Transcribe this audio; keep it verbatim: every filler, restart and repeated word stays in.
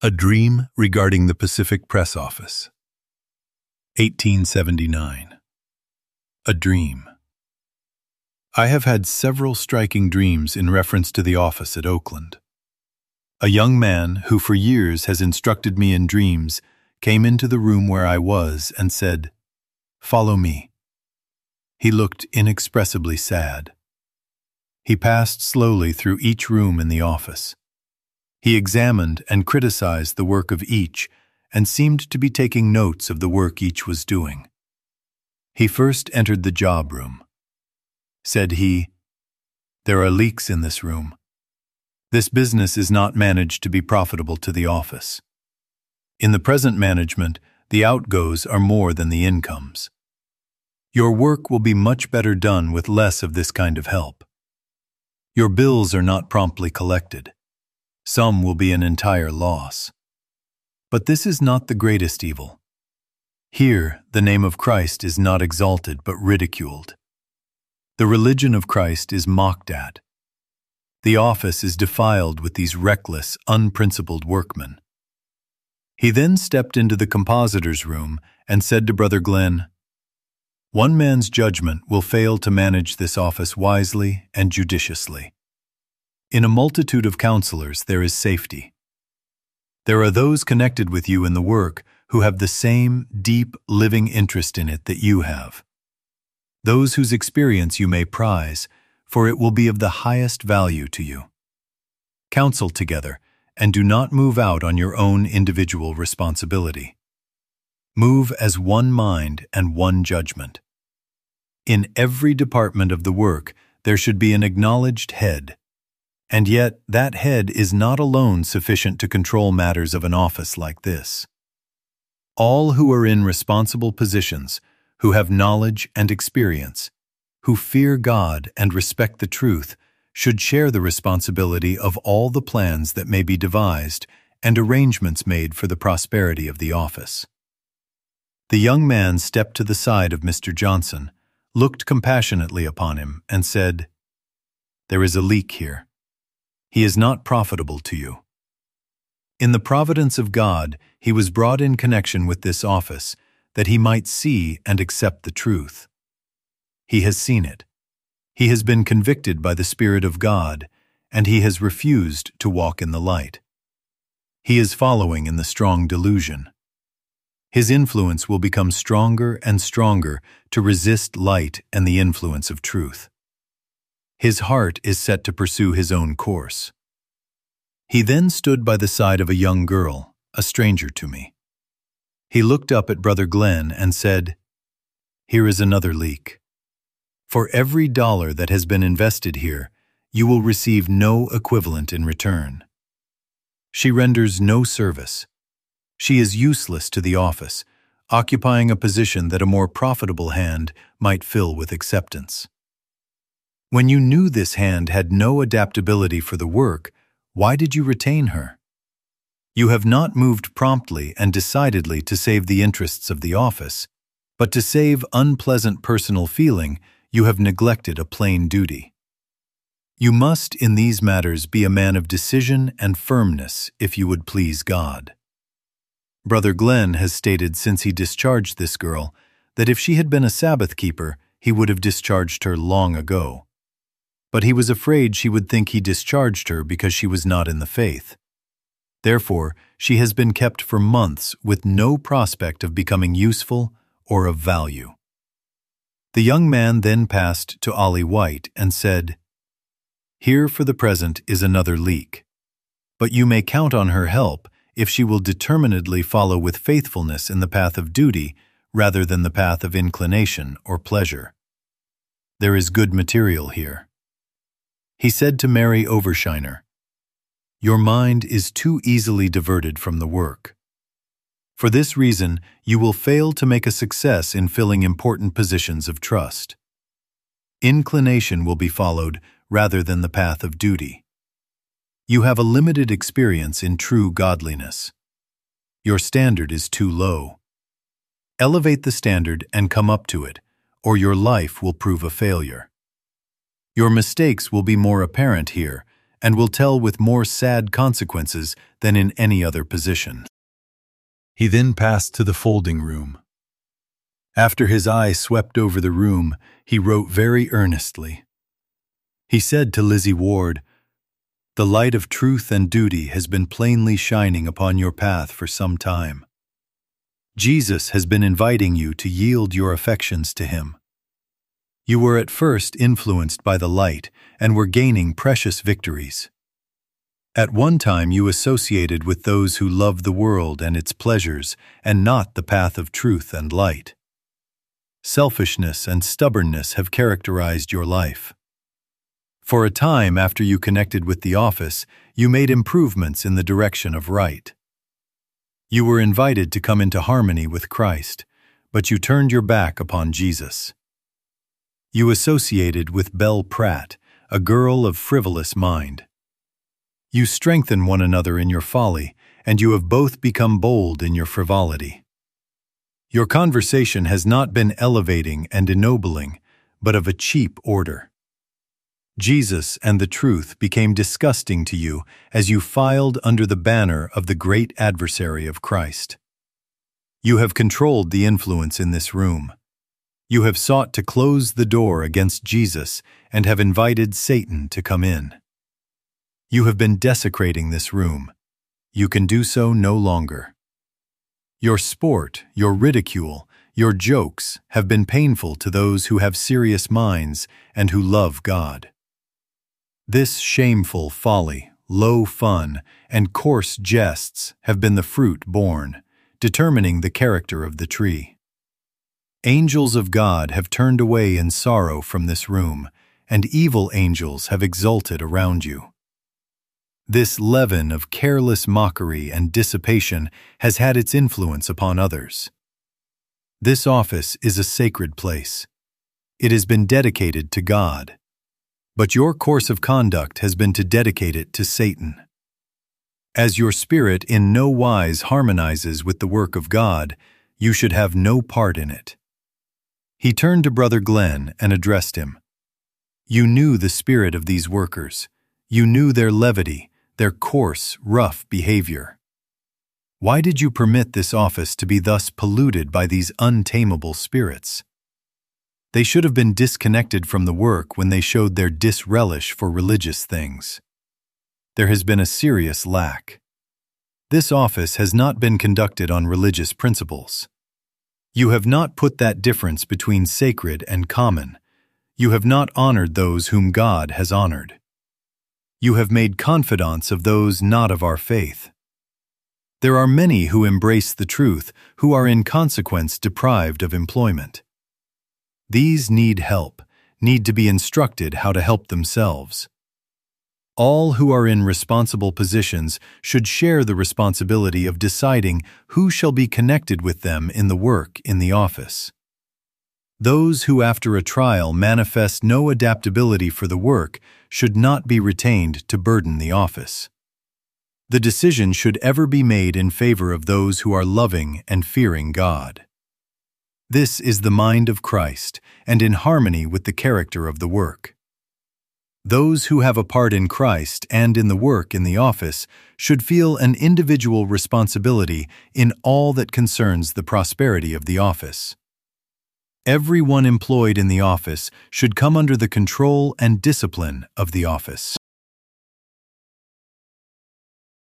A Dream Regarding the Pacific Press Office. eighteen seventy-nine. A Dream. I have had several striking dreams in reference to the office at Oakland. A young man who for years has instructed me in dreams came into the room where I was and said, "Follow me." He looked inexpressibly sad. He passed slowly through each room in the office. He examined and criticized the work of each and seemed to be taking notes of the work each was doing. He first entered the job room. Said he, "There are leaks in this room. This business is not managed to be profitable to the office. In the present management, the outgoes are more than the incomes. Your work will be much better done with less of this kind of help. Your bills are not promptly collected. Some will be an entire loss. But this is not the greatest evil. Here, the name of Christ is not exalted but ridiculed. The religion of Christ is mocked at. The office is defiled with these reckless, unprincipled workmen." He then stepped into the compositor's room and said to Brother Glenn, "One man's judgment will fail to manage this office wisely and judiciously. In a multitude of counselors there is safety. There are those connected with you in the work who have the same deep, living interest in it that you have. Those whose experience you may prize, for it will be of the highest value to you. Counsel together, and do not move out on your own individual responsibility. Move as one mind and one judgment. In every department of the work there should be an acknowledged head. And yet, that head is not alone sufficient to control matters of an office like this. All who are in responsible positions, who have knowledge and experience, who fear God and respect the truth, should share the responsibility of all the plans that may be devised and arrangements made for the prosperity of the office." The young man stepped to the side of Mister Johnson, looked compassionately upon him, and said, "There is a leak here. He is not profitable to you. In the providence of God, he was brought in connection with this office, that he might see and accept the truth. He has seen it. He has been convicted by the Spirit of God, and he has refused to walk in the light. He is following in the strong delusion. His influence will become stronger and stronger to resist light and the influence of truth. His heart is set to pursue his own course." He then stood by the side of a young girl, a stranger to me. He looked up at Brother Glenn and said, "Here is another leak. For every dollar that has been invested here, you will receive no equivalent in return. She renders no service. She is useless to the office, occupying a position that a more profitable hand might fill with acceptance. When you knew this hand had no adaptability for the work, why did you retain her? You have not moved promptly and decidedly to save the interests of the office, but to save unpleasant personal feeling, you have neglected a plain duty. You must in these matters be a man of decision and firmness if you would please God. Brother Glenn has stated since he discharged this girl that if she had been a Sabbath keeper, he would have discharged her long ago. But he was afraid she would think he discharged her because she was not in the faith. Therefore, she has been kept for months with no prospect of becoming useful or of value." The young man then passed to Ollie White and said, "Here for the present is another leak, but you may count on her help if she will determinedly follow with faithfulness in the path of duty rather than the path of inclination or pleasure. There is good material here." He said to Mary Overshiner, "Your mind is too easily diverted from the work. For this reason, you will fail to make a success in filling important positions of trust. Inclination will be followed rather than the path of duty. You have a limited experience in true godliness. Your standard is too low. Elevate the standard and come up to it, or your life will prove a failure. Your mistakes will be more apparent here, and will tell with more sad consequences than in any other position." He then passed to the folding room. After his eye swept over the room, he wrote very earnestly. He said to Lizzie Ward, "The light of truth and duty has been plainly shining upon your path for some time. Jesus has been inviting you to yield your affections to Him. You were at first influenced by the light and were gaining precious victories. At one time you associated with those who love the world and its pleasures and not the path of truth and light. Selfishness and stubbornness have characterized your life. For a time after you connected with the office, you made improvements in the direction of right. You were invited to come into harmony with Christ, but you turned your back upon Jesus. You associated with Belle Pratt, a girl of frivolous mind. You strengthen one another in your folly, and you have both become bold in your frivolity. Your conversation has not been elevating and ennobling, but of a cheap order. Jesus and the truth became disgusting to you as you filed under the banner of the great adversary of Christ. You have controlled the influence in this room. You have sought to close the door against Jesus and have invited Satan to come in. You have been desecrating this room. You can do so no longer. Your sport, your ridicule, your jokes have been painful to those who have serious minds and who love God. This shameful folly, low fun, and coarse jests have been the fruit borne, determining the character of the tree. Angels of God have turned away in sorrow from this room, and evil angels have exulted around you. This leaven of careless mockery and dissipation has had its influence upon others. This office is a sacred place. It has been dedicated to God. But your course of conduct has been to dedicate it to Satan. As your spirit in no wise harmonizes with the work of God, you should have no part in it. He turned to Brother Glenn and addressed him. You knew the spirit of these workers. You knew their levity, their coarse, rough behavior. Why did you permit this office to be thus polluted by these untamable spirits? They should have been disconnected from the work when they showed their disrelish for religious things. There has been a serious lack. This office has not been conducted on religious principles. You have not put that difference between sacred and common. You have not honored those whom God has honored. You have made confidants of those not of our faith. There are many who embrace the truth who are in consequence deprived of employment. These need help, need to be instructed how to help themselves. All who are in responsible positions should share the responsibility of deciding who shall be connected with them in the work in the office. Those who after a trial manifest no adaptability for the work should not be retained to burden the office. The decision should ever be made in favor of those who are loving and fearing God. This is the mind of Christ, and in harmony with the character of the work. Those who have a part in Christ and in the work in the office should feel an individual responsibility in all that concerns the prosperity of the office. Everyone employed in the office should come under the control and discipline of the office.